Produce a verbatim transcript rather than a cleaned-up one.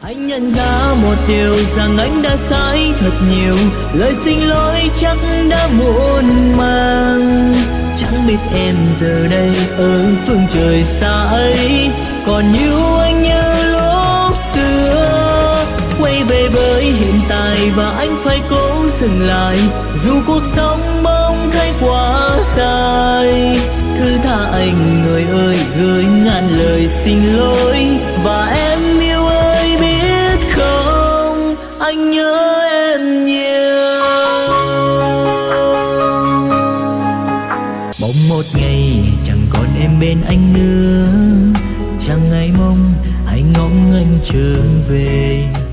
Anh nhận ra một điều rằng anh đã sai thật nhiều, lời xin lỗi chắc đã muộn màng. Chẳng biết em giờ đây ở phương trời xa ấy còn yêu anh như lúc xưa. Quay về với hiện tại và anh phải cố dừng lại, dù cuộc sống bỗng thấy quá dài. Thứ tha anh người ơi, gửi ngàn lời xin lỗi. Và em yêu ơi biết không, anh nhớ em nhiều. Bỗng một ngày chẳng còn em bên anh nữa, chẳng ngày mong anh ngóng anh trở về.